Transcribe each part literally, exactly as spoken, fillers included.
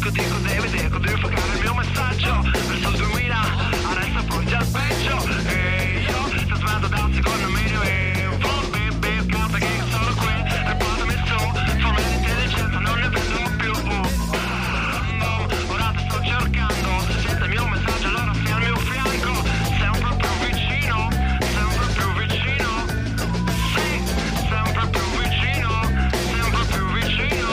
dico, dico, devi, dico, devi fare il mio messaggio verso il duemila, adesso pronti al peggio. E io sto smetto da un secondo medio e un po' bip canta che sono qui e portami su, forma di intelligenza non ne vedo più. Ora ti sto cercando, senta il mio messaggio, allora stai al mio fianco, sempre più vicino, sempre più vicino, sì, sempre più vicino, sempre più vicino.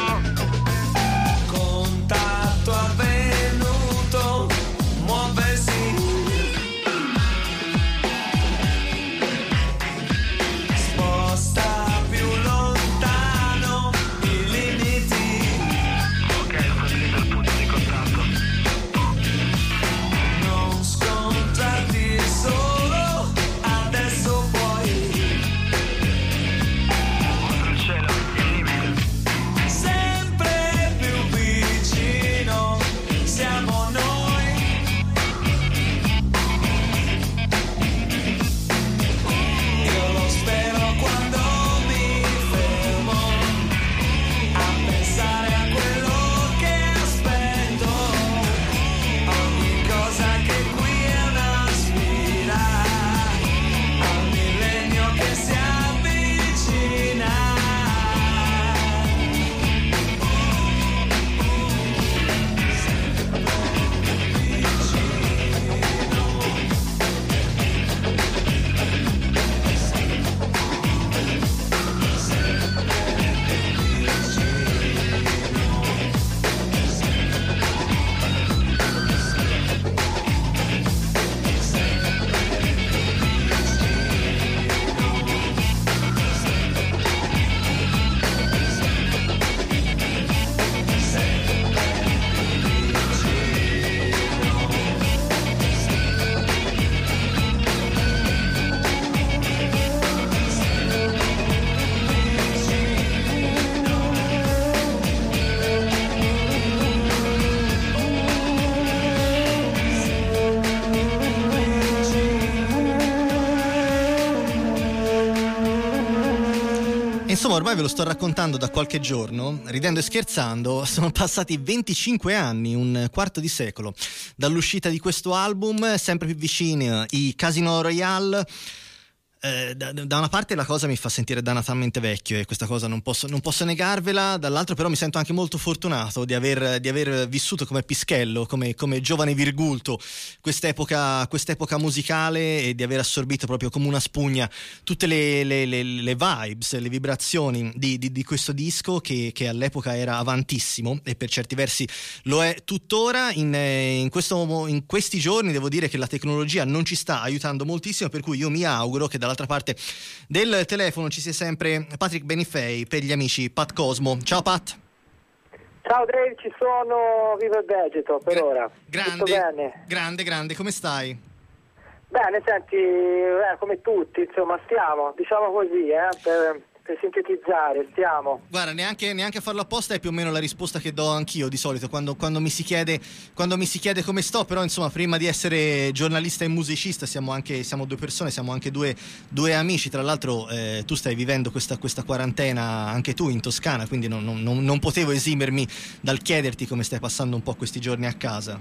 Contatto avvenuto, muoversi. Sposta più lontano i limiti. Ok, ho stabilito il punto di contatto. Non scontrarti solo, adesso puoi. Oltre il cielo, il limite. Sempre più vicino siamo noi. Io lo spero quando mi fermo a pensare a quello che aspetto. Ogni cosa che qui è una sfida al millennio che si avvicina. Insomma, ormai ve lo sto raccontando da qualche giorno, ridendo e scherzando. Sono passati venticinque anni, un quarto di secolo, dall'uscita di questo album, sempre più vicini i Casino Royale. Eh, da, da una parte la cosa mi fa sentire dannatamente vecchio e questa cosa non posso, non posso negarvela, dall'altro però mi sento anche molto fortunato di aver, di aver vissuto come Pischello, come, come giovane virgulto quest'epoca, quest'epoca musicale e di aver assorbito proprio come una spugna tutte le, le, le, le vibes, le vibrazioni di, di, di questo disco che, che all'epoca era avantissimo e per certi versi lo è tuttora. In, in, questo, in questi giorni devo dire che la tecnologia non ci sta aiutando moltissimo, per cui io mi auguro che dall'altra parte del telefono ci sia sempre Patrick Benifei per gli amici Pat Cosmo. Ciao Pat. Ciao Dave, ci sono, vivo il vegeto per Gra- ora. grande, Tutto bene? grande, grande, come stai? Bene, senti, eh, come tutti, insomma, stiamo, diciamo così, eh, per, per sintetizzare, stiamo. Guarda, neanche, neanche a farlo apposta è più o meno la risposta che do anch'io di solito quando, quando mi si chiede quando mi si chiede come sto, però insomma prima di essere giornalista e musicista siamo anche siamo due persone, siamo anche due, due amici. Tra l'altro eh, tu stai vivendo questa, questa quarantena anche tu in Toscana, quindi non, non, non, non potevo esimermi dal chiederti come stai passando un po' questi giorni a casa.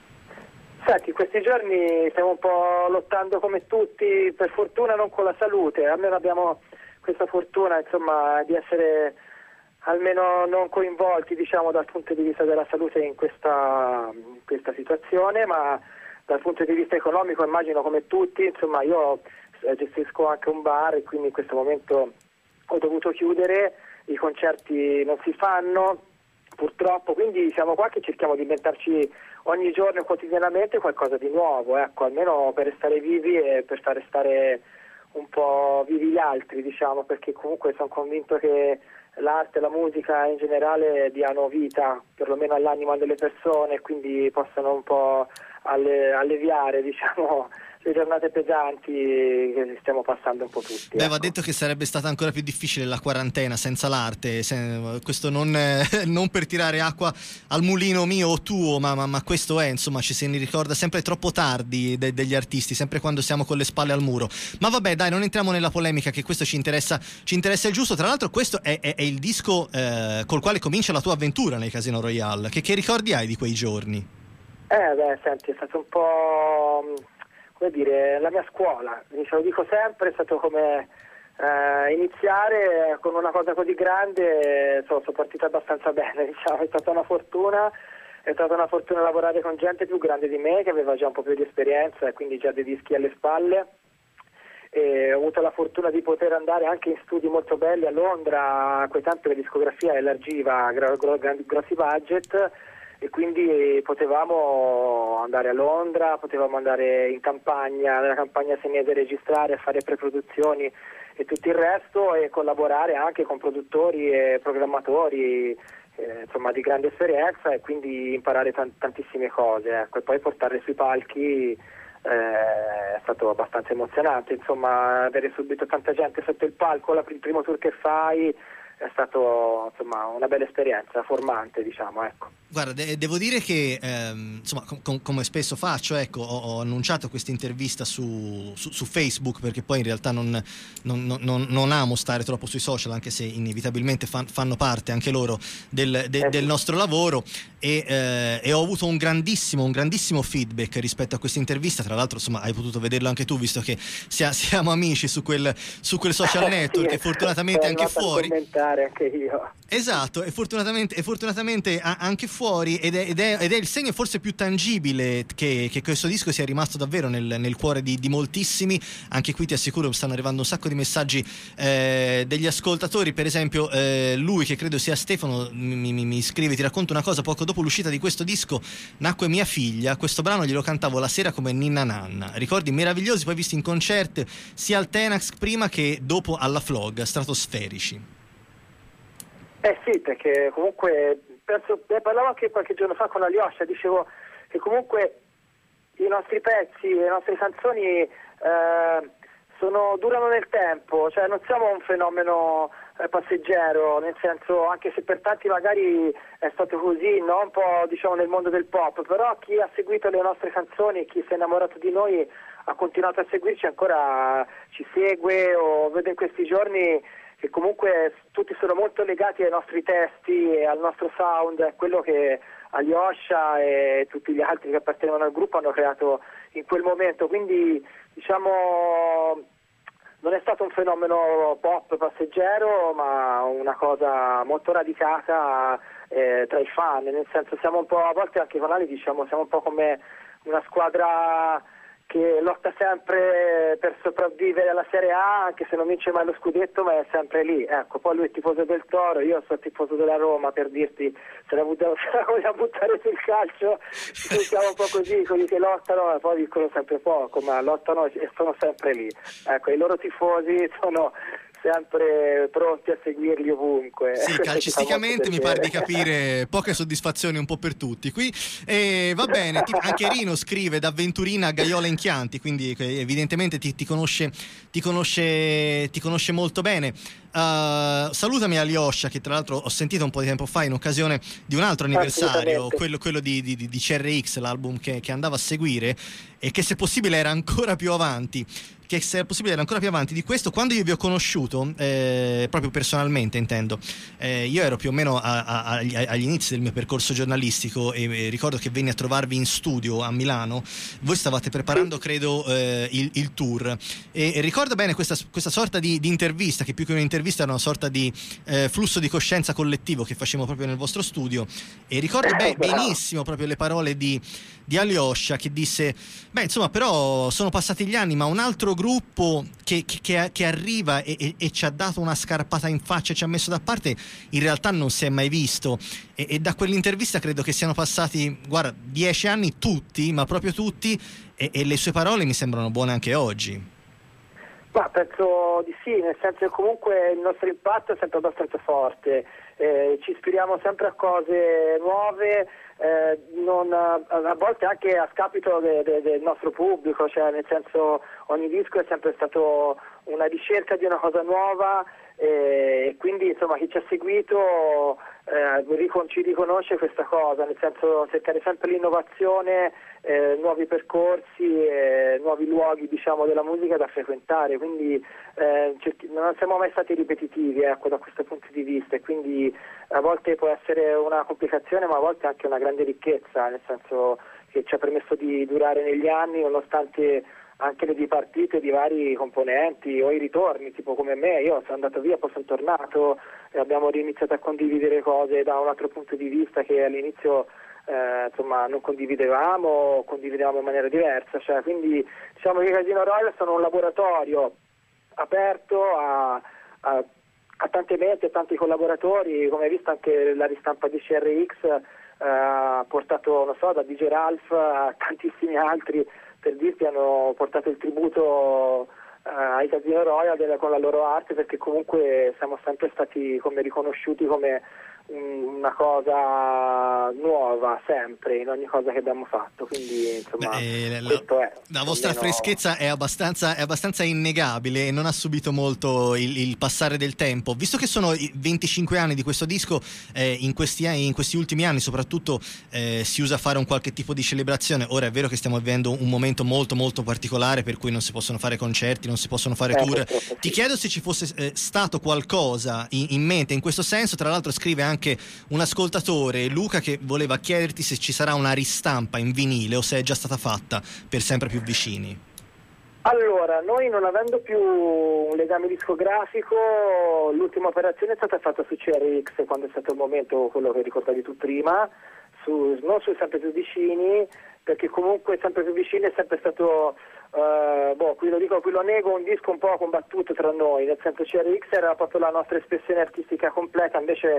Senti, questi giorni stiamo un po' lottando come tutti, per fortuna non con la salute, almeno abbiamo questa fortuna, insomma, di essere almeno non coinvolti, diciamo, dal punto di vista della salute in questa, in questa situazione, ma dal punto di vista economico immagino come tutti, insomma, io gestisco anche un bar e quindi in questo momento ho dovuto chiudere, i concerti non si fanno purtroppo, quindi siamo qua che cerchiamo di inventarci ogni giorno e quotidianamente qualcosa di nuovo, ecco, almeno per restare vivi e per fare stare un po' vivi gli altri, diciamo, perché comunque sono convinto che l'arte e la musica in generale diano vita perlomeno all'anima delle persone e quindi possano un po' alle, alleviare, diciamo, le giornate pesanti che stiamo passando un po' tutti. Beh, ecco. va detto che sarebbe stata ancora più difficile la quarantena senza l'arte, se, questo non, eh, non per tirare acqua al mulino mio o tuo, ma, ma, ma questo è, insomma, ci se ne ricorda sempre troppo tardi de, degli artisti, sempre quando siamo con le spalle al muro. Ma vabbè, dai, non entriamo nella polemica, che questo ci interessa, ci interessa il giusto. Tra l'altro questo è, è, è il disco eh, col quale comincia la tua avventura nei Casino Royale. Che, che ricordi hai di quei giorni? Eh beh, senti, è stato un po', come dire, la mia scuola, ce lo dico sempre, è stato come eh, iniziare con una cosa così grande. So, sono partita abbastanza bene, diciamo, è stata una fortuna, è stata una fortuna lavorare con gente più grande di me, che aveva già un po' più di esperienza e quindi già dei dischi alle spalle. E ho avuto la fortuna di poter andare anche in studi molto belli a Londra. A quei tempi la discografia elargiva gro- gro- grossi budget, e quindi potevamo andare a Londra, potevamo andare in campagna, nella campagna senese, registrare, fare preproduzioni e tutto il resto, e collaborare anche con produttori e programmatori eh, insomma di grande esperienza, e quindi imparare tant- tantissime cose, ecco, e poi portarle sui palchi. Eh, è stato abbastanza emozionante, insomma, avere subito tanta gente sotto il palco, la, il primo tour che fai, è stato, insomma, una bella esperienza, formante, diciamo, ecco. Guarda, de- devo dire che ehm, insomma, com- com- come spesso faccio, ecco, ho, ho annunciato questa intervista su, su, su Facebook, perché poi in realtà non, non, non, non amo stare troppo sui social, anche se inevitabilmente fan- fanno parte anche loro del, de- Eh sì. del nostro lavoro, e, eh, e ho avuto un grandissimo, un grandissimo feedback rispetto a questa intervista. Tra l'altro, insomma, hai potuto vederlo anche tu, visto che sia- siamo amici su quel, su quel social network, Sì, e fortunatamente sono anche arrivato a fuori. commentare anche io. Esatto, e fortunatamente, e fortunatamente a- anche fuori, ed è, ed, è, ed è il segno forse più tangibile che, che questo disco sia rimasto davvero nel, nel cuore di, di moltissimi. Anche qui ti assicuro stanno arrivando un sacco di messaggi eh, degli ascoltatori. Per esempio eh, lui, che credo sia Stefano, mi, mi, mi scrive: ti racconto una cosa, poco dopo l'uscita di questo disco nacque mia figlia, questo brano glielo cantavo la sera come Ninna Nanna, ricordi meravigliosi poi visti in concerto sia al Tenax prima che dopo alla Flog, stratosferici. Eh sì, perché comunque penso, ne parlavo anche qualche giorno fa con Alyosha, dicevo che comunque i nostri pezzi, le nostre canzoni eh, sono, durano nel tempo, cioè non siamo un fenomeno eh, passeggero, nel senso, anche se per tanti magari è stato così, no? Un po', diciamo, nel mondo del pop, però chi ha seguito le nostre canzoni, chi si è innamorato di noi, ha continuato a seguirci, ancora ci segue, o vedo in questi giorni che comunque tutti sono molto legati ai nostri testi e al nostro sound, è quello che Alyosha e tutti gli altri che appartenevano al gruppo hanno creato in quel momento. Quindi, diciamo, non è stato un fenomeno pop passeggero, ma una cosa molto radicata eh, tra i fan, nel senso, siamo un po', a volte anche con Ali diciamo, siamo un po' come una squadra che lotta sempre per sopravvivere alla Serie A, anche se non vince mai lo scudetto, ma è sempre lì. Ecco, poi lui è tifoso del Toro, io sono tifoso della Roma, per dirti, se la vogliamo buttare sul calcio, siamo un po' così, quelli che lottano poi vincono sempre poco, ma lottano e sono sempre lì. Ecco, i loro tifosi sono sempre pronti a seguirli ovunque. Sì, calcisticamente mi pare di capire poche soddisfazioni un po' per tutti qui, e va bene. Tipo, anche Rino scrive da Venturina a Gaiola in Chianti, quindi evidentemente ti, ti conosce ti conosce ti conosce molto bene. Uh, salutami Alyosha, che tra l'altro ho sentito un po' di tempo fa in occasione di un altro anniversario, quello, quello di, di, di C R X, l'album che, che andava a seguire, e che se possibile era ancora più avanti che se possibile era ancora più avanti di questo. Quando io vi ho conosciuto, eh, proprio personalmente intendo, eh, io ero più o meno a, a, a, agli inizi del mio percorso giornalistico, e, e ricordo che venni a trovarvi in studio a Milano. Voi stavate preparando, credo, eh, il, il tour, e, e ricordo bene questa, questa sorta di, di intervista, che più che un'intervista era una sorta di eh, flusso di coscienza collettivo che facevamo proprio nel vostro studio, e ricordo be- benissimo proprio le parole di, di Alyosha, che disse: beh, insomma, però sono passati gli anni, ma un altro gruppo che, che, che arriva e, e, e ci ha dato una scarpata in faccia e ci ha messo da parte, in realtà non si è mai visto. E, e da quell'intervista credo che siano passati, guarda, dieci anni tutti, ma proprio tutti, e, e le sue parole mi sembrano buone anche oggi. Ma penso di sì, nel senso che comunque il nostro impatto è sempre abbastanza forte, eh, ci ispiriamo sempre a cose nuove, eh, non, a volte anche a scapito de, de, del nostro pubblico, cioè nel senso ogni disco è sempre stato una ricerca di una cosa nuova e quindi insomma chi ci ha seguito eh, ricon- ci riconosce questa cosa, nel senso cercare sempre l'innovazione, eh, nuovi percorsi, eh, nuovi luoghi diciamo della musica da frequentare, quindi eh, cerchi- non siamo mai stati ripetitivi, ecco, da questo punto di vista, e quindi a volte può essere una complicazione ma a volte anche una grande ricchezza, nel senso che ci ha permesso di durare negli anni nonostante anche le dipartite di vari componenti o i ritorni, tipo come me, io sono andato via, poi sono tornato e abbiamo riniziato a condividere cose da un altro punto di vista che all'inizio eh, insomma non condividevamo o condividevamo in maniera diversa, cioè, quindi diciamo che Casino Royale sono un laboratorio aperto a, a, a tante menti, a tanti collaboratori, come hai visto anche la ristampa di C R X eh, ha portato, non so, da D J Ralph a tantissimi altri, per dirti, hanno portato il tributo uh, ai Casino Royale con la loro arte, perché comunque siamo sempre stati come riconosciuti come una cosa nuova sempre in ogni cosa che abbiamo fatto, quindi insomma Beh, la, questo è la vostra almeno... freschezza è abbastanza, è abbastanza innegabile e non ha subito molto il, il passare del tempo, visto che sono i venticinque anni di questo disco. eh, in, questi, in questi ultimi anni soprattutto eh, si usa fare un qualche tipo di celebrazione. Ora è vero che stiamo vivendo un momento molto molto particolare per cui non si possono fare concerti, non si possono fare eh, tour. sì. Ti chiedo se ci fosse eh, stato qualcosa in, in mente in questo senso. Tra l'altro scrive anche un ascoltatore, Luca, che voleva chiederti se ci sarà una ristampa in vinile o se è già stata fatta per Sempre più vicini. Allora, noi non avendo più un legame discografico, l'ultima operazione è stata fatta su C R X quando è stato il momento, quello che ricordavi tu prima, su, non su Sempre più vicini, perché comunque Sempre più vicini è sempre stato, uh, boh, qui lo dico, qui lo nego, un disco un po' combattuto tra noi, nel senso C R X era proprio la nostra espressione artistica completa, invece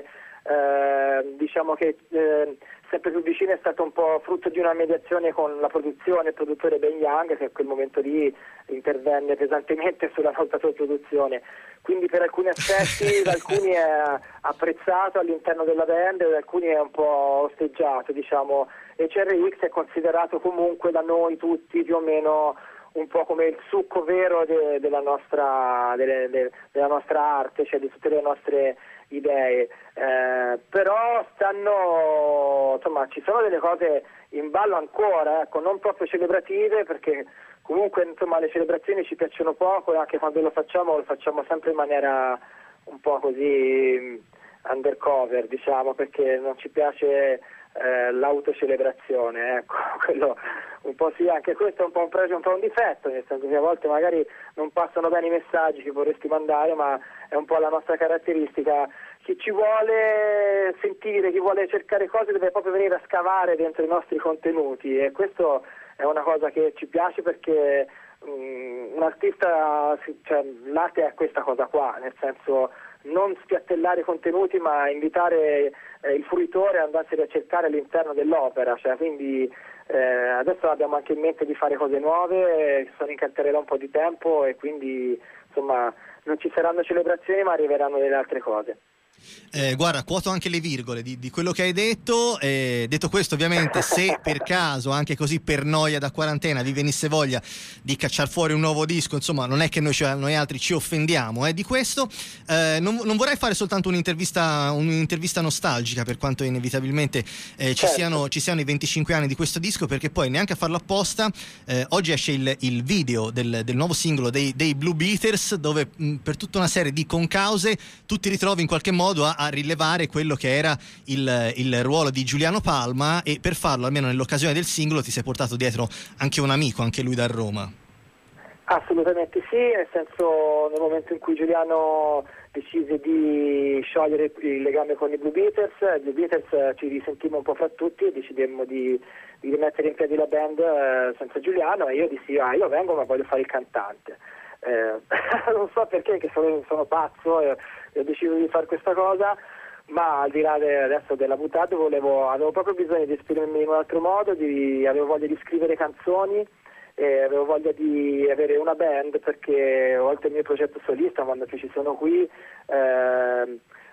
uh, diciamo che uh, Sempre più vicino è stato un po' frutto di una mediazione con la produzione, il produttore Ben Young, che a quel momento lì intervenne pesantemente sulla nostra produzione, quindi per alcuni aspetti da alcuni è apprezzato all'interno della band e da alcuni è un po' osteggiato, diciamo, e C R X è considerato comunque da noi tutti più o meno un po' come il succo vero de, della, nostra, de, de, della nostra arte, cioè di tutte le nostre idee, eh, però stanno, insomma, ci sono delle cose in ballo ancora, ecco, non proprio celebrative, perché comunque insomma le celebrazioni ci piacciono poco e anche quando lo facciamo lo facciamo sempre in maniera un po' così undercover, diciamo, perché non ci piace eh, l'autocelebrazione, ecco, quello un po' sì, anche questo è un po' un pregio, un po' un difetto, nel senso che a volte magari non passano bene i messaggi che vorresti mandare, ma è un po' la nostra caratteristica. Chi ci vuole sentire, chi vuole cercare cose deve proprio venire a scavare dentro i nostri contenuti, e questo è una cosa che ci piace, perché um, un artista, cioè, l'arte è questa cosa qua, nel senso non spiattellare i contenuti ma invitare eh, il fruitore ad andarsene a cercare all'interno dell'opera, cioè, quindi eh, adesso abbiamo anche in mente di fare cose nuove, eh, sono in cartella un po' di tempo e quindi insomma non ci saranno celebrazioni ma arriveranno delle altre cose. Eh, guarda, quoto anche le virgole di, di quello che hai detto. Eh, detto questo, ovviamente, se per caso, anche così per noia da quarantena, vi venisse voglia di cacciare fuori un nuovo disco, insomma, non è che noi, cioè, noi altri ci offendiamo eh, di questo. Eh, non, non vorrei fare soltanto un'intervista, un'intervista nostalgica, per quanto inevitabilmente eh, ci, certo. siano, ci siano i venticinque anni di questo disco, perché poi neanche a farlo apposta, eh, oggi esce il, il video del, del nuovo singolo dei, dei Blue Beaters, dove mh, per tutta una serie di concause tu ti ritrovi in qualche modo A, a rilevare quello che era il, il ruolo di Giuliano Palma, e per farlo, almeno nell'occasione del singolo, ti sei portato dietro anche un amico, anche lui da Roma. Assolutamente sì, nel senso, nel momento in cui Giuliano decise di sciogliere il legame con i Blue Beaters, i Blue Beaters ci risentimmo un po' fra tutti e decidemmo di, di rimettere in piedi la band eh, senza Giuliano, e io dissi ah, io vengo ma voglio fare il cantante. Eh, non so perché, che sono, sono pazzo e, e ho deciso di fare questa cosa, ma al di là de, adesso della buttata volevo, avevo proprio bisogno di esprimermi in un altro modo, di, avevo voglia di scrivere canzoni e avevo voglia di avere una band, perché oltre al mio progetto solista, quando che ci sono qui eh,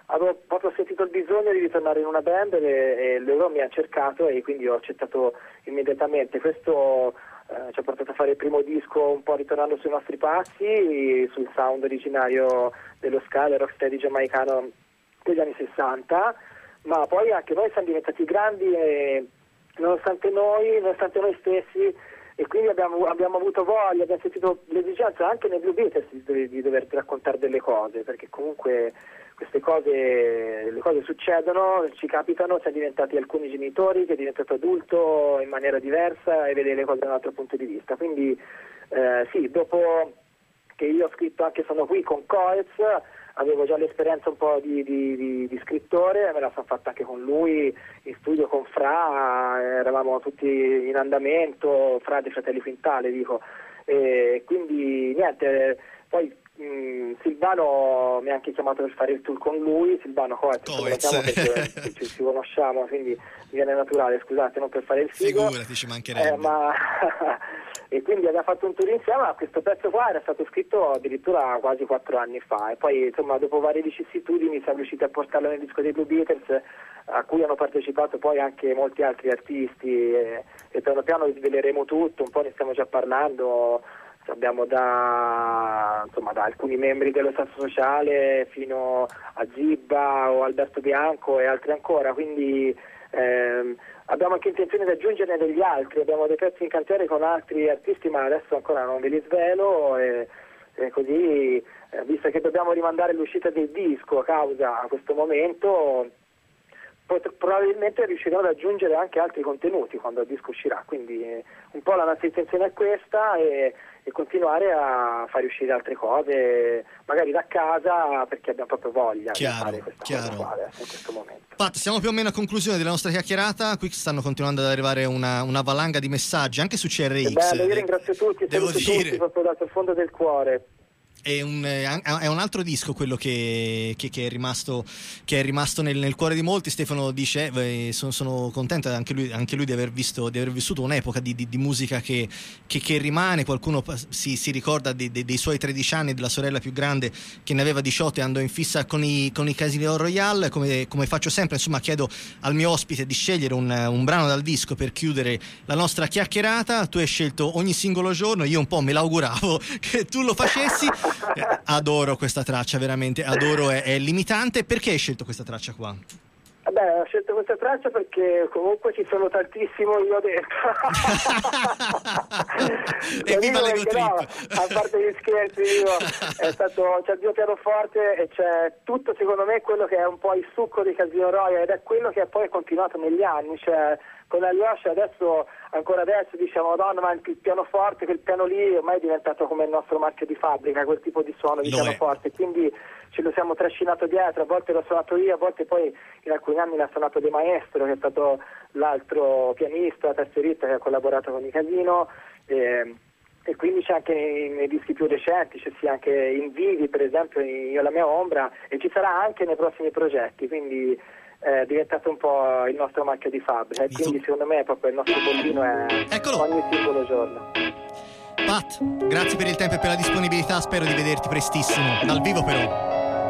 avevo proprio sentito il bisogno di ritornare in una band e, e loro mi hanno cercato e quindi ho accettato immediatamente. Questo eh, ci ha portato a fare il primo disco un po' ritornando sui nostri passi, sul sound originario dello ska, del rocksteady giamaicano degli anni sessanta, ma poi anche noi siamo diventati grandi e nonostante noi, nonostante noi stessi, e quindi abbiamo, abbiamo avuto voglia, abbiamo sentito l'esigenza anche nei Blue Beatles di, di dover raccontare delle cose, perché comunque queste cose, le cose succedono, ci capitano, siamo diventati alcuni genitori, che è diventato adulto in maniera diversa e vede le cose da un altro punto di vista. Quindi eh, sì, dopo che io ho scritto anche Sono qui con Coez, avevo già l'esperienza un po' di, di, di, di scrittore, me la sono fatta anche con lui, in studio con Fra, eravamo tutti in andamento, Fra dei Fratelli Quintale, dico, e quindi niente, poi mh, Silvano mi ha anche chiamato per fare il tour con lui, Silvano Coez, perché ci, ci conosciamo, quindi mi viene naturale, scusate, non per fare il figo. Figurati, ci mancherebbe. Eh, ma e quindi abbiamo fatto un tour insieme, ma questo pezzo qua era stato scritto addirittura quasi quattro anni fa e poi insomma dopo varie vicissitudini siamo riusciti a portarlo nel disco dei Blue Beatles, a cui hanno partecipato poi anche molti altri artisti e, e piano piano sveleremo tutto, un po' ne stiamo già parlando, abbiamo da, insomma, da alcuni membri dello Stato Sociale fino a Zibba o Alberto Bianco e altri ancora, quindi ehm, abbiamo anche intenzione di aggiungerne degli altri, abbiamo dei pezzi in cantiere con altri artisti, ma adesso ancora non ve li svelo e, e così, eh, visto che dobbiamo rimandare l'uscita del disco a causa a questo momento, pot- probabilmente riusciremo ad aggiungere anche altri contenuti quando il disco uscirà, quindi eh, un po' la nostra intenzione è questa e, e continuare a fare uscire altre cose, magari da casa, perché abbiamo proprio voglia chiaro, di fare questa chiaro. cosa qua adesso, in questo momento. Pat, siamo più o meno a conclusione della nostra chiacchierata, qui stanno continuando ad arrivare una, una valanga di messaggi anche su C R X. Bello, io ringrazio tutti, devo saluto dire. tutti proprio dal fondo del cuore. È un, è un altro disco quello che, che, che è rimasto, che è rimasto nel, nel cuore di molti. Stefano dice eh, sono, sono contento anche lui, anche lui di aver visto, di aver vissuto un'epoca di, di, di musica che, che, che rimane. Qualcuno si, si ricorda dei, dei, dei suoi tredici anni, della sorella più grande che ne aveva diciotto e andò in fissa con i, con i Casino Royale. Come, come faccio sempre, insomma, chiedo al mio ospite di scegliere un, un brano dal disco per chiudere la nostra chiacchierata. Tu hai scelto Ogni singolo giorno, io un po' me l'auguravo che tu lo facessi. Adoro questa traccia, veramente adoro, è, è limitante. Perché hai scelto questa traccia qua? Vabbè, ho scelto questa traccia perché comunque ci sono tantissimo io dentro. E viva l'ego trip. No, a parte gli scherzi, io, è stato, c'è il mio pianoforte e c'è tutto, secondo me, quello che è un po' il succo di Casino Royale ed è quello che poi è continuato negli anni, cioè con Alyosha adesso, ancora adesso diciamo Madonna, ma il pianoforte, quel piano lì ormai è diventato come il nostro marchio di fabbrica, quel tipo di suono di Lo pianoforte, quindi ce lo siamo trascinato dietro, a volte l'ho suonato io, a volte poi in alcuni anni l'ha suonato De Maestro, che è stato l'altro pianista, tastierista che ha collaborato con i Casino, e, e quindi c'è anche nei, nei dischi più recenti, c'è sia anche in Vivi, per esempio, Io la mia ombra, e ci sarà anche nei prossimi progetti, quindi è diventato un po' il nostro marchio di fabbrica e quindi secondo me proprio il nostro bollino è Eccolo. Ogni singolo giorno. Pat, grazie per il tempo e per la disponibilità, spero di vederti prestissimo, dal vivo però.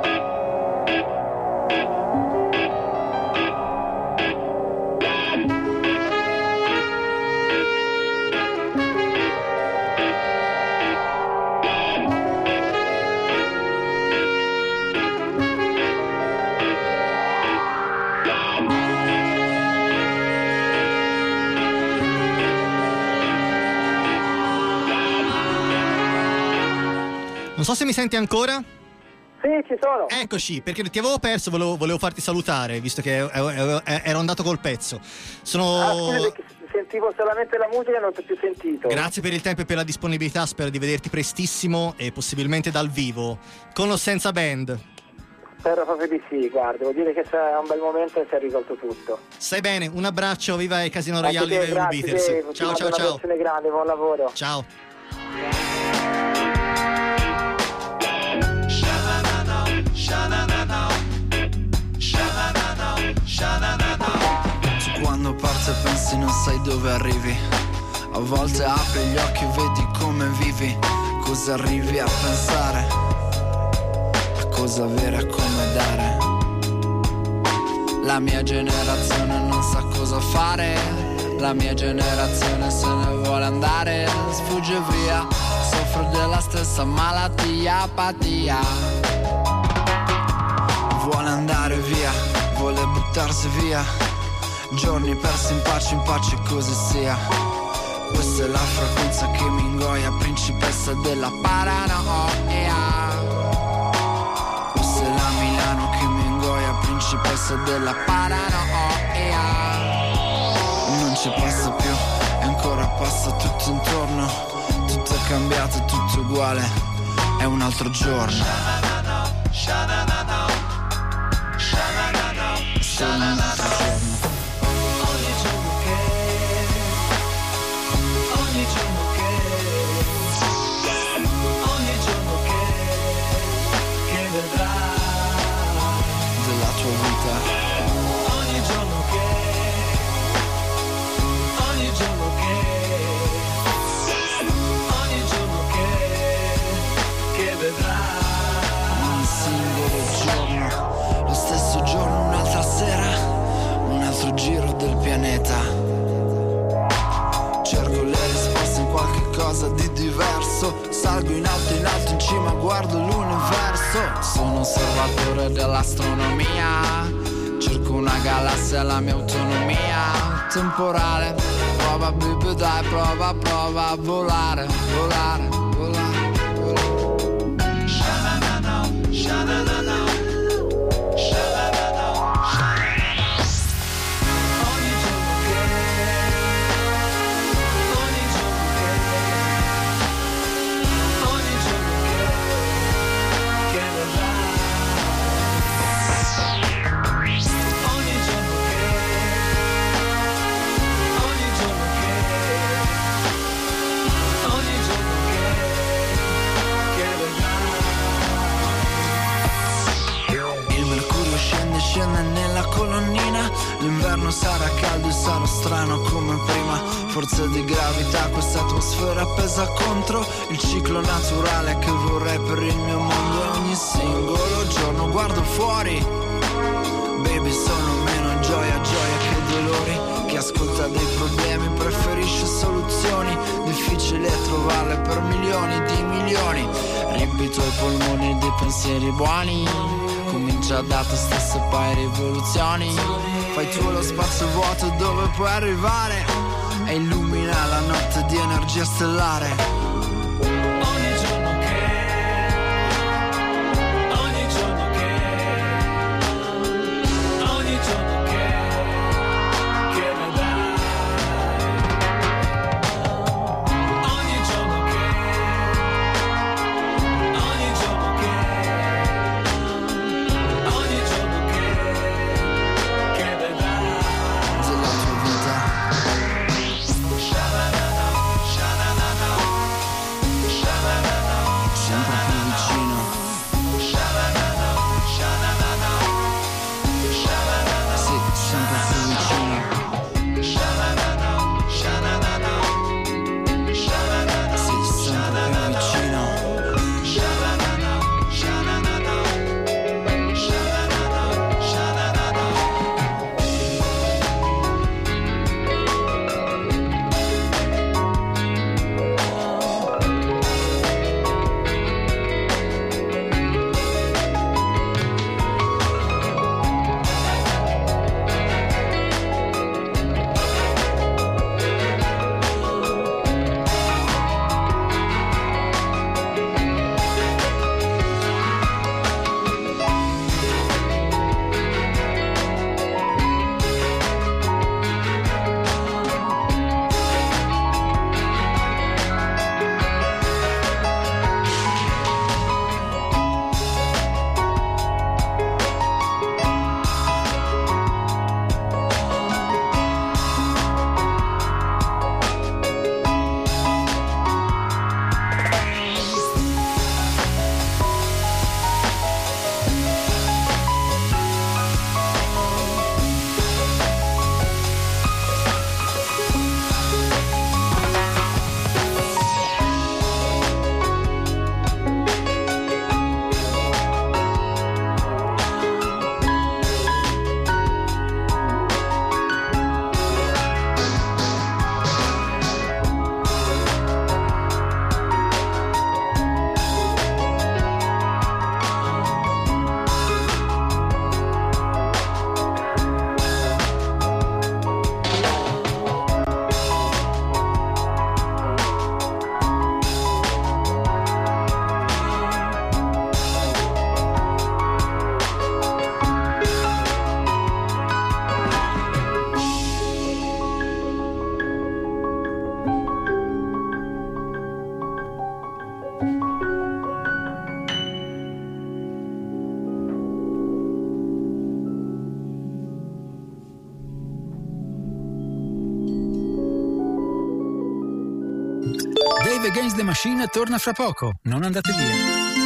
Non so se mi senti ancora? Sì, ci sono. Eccoci, perché ti avevo perso, volevo, volevo farti salutare, visto che ero andato col pezzo. Sono... Ah, scusa, perché sentivo solamente la musica e non ti ho più sentito. Grazie per il tempo e per la disponibilità, spero di vederti prestissimo e possibilmente dal vivo, con o senza band. Spero proprio di sì, guarda, devo dire che è un bel momento e si è risolto tutto. Stai bene, un abbraccio, viva i Casino Royale, viva i Blue Beatles. Te, ciao ciao ciao. Una grande, buon lavoro. Ciao. Quando parti e pensi non sai dove arrivi, a volte apri gli occhi e vedi come vivi. Cosa arrivi a pensare, a cosa avere, a come dare. La mia generazione non sa cosa fare, la mia generazione se ne vuole andare, sfugge via, soffre della stessa malattia, apatia. Vuole andare via, vuole buttarsi via, giorni persi in pace, in pace così sia. Questa è la frequenza che mi ingoia, principessa della paranoia. Questa è la Milano che mi ingoia, principessa della paranoia. Non ci passa più e ancora passa tutto intorno, tutto è cambiato, tutto uguale, è un altro giorno. Solo un altro giorno. Ogni giorno che, ogni giorno che, ogni giorno che, che vedrai della tua vita. Ogni giorno che, ogni giorno che, ogni giorno che, che vedrai. Un singolo giorno, lo stesso giorno, un'altra sera, un altro giro del pianeta. Cerco le risposte in qualche cosa di diverso, salgo in alto, in alto, in cima, guardo l'universo. Sono osservatore dell'astronomia, cerco una galassia, la mia autonomia temporale. Prova, baby, dai, prova, prova a volare, volare, volare, volare. Sha-na-na-na, sha-na-na-na. Scende nella colonnina, l'inverno sarà caldo e sarò strano come prima. Forza di gravità, questa atmosfera pesa contro il ciclo naturale che vorrei per il mio mondo. E ogni singolo giorno guardo fuori, baby, sono meno gioia, gioia che dolori. Chi ascolta dei problemi preferisce soluzioni, difficile trovarle per milioni di milioni. Riempi i tuoi polmoni di pensieri buoni, comincia da te stesso e poi rivoluzioni. Fai tu lo spazio vuoto dove puoi arrivare e illumina la notte di energia stellare. Ogni giorno che, ogni giorno che, ogni giorno che, che vedrai. Ogni giorno che, ogni giorno che, ogni giorno che, che vedrai della tua vita. Sha-na-na-na, sha-na-na-na, sha-na-na-na, sempre più vicino. Sha-na-na-na, sha-na-na-na, sha-na-na-na, sì, sempre più vicino. Sha-na-na-na, sha-na-na-na, sha-na-na-na, sì, sempre più vicino. Sha-na-na-na, sha-na-na-na, sha-na-na-na, sha-na-na-na. Against the Machine torna fra poco, non andate via.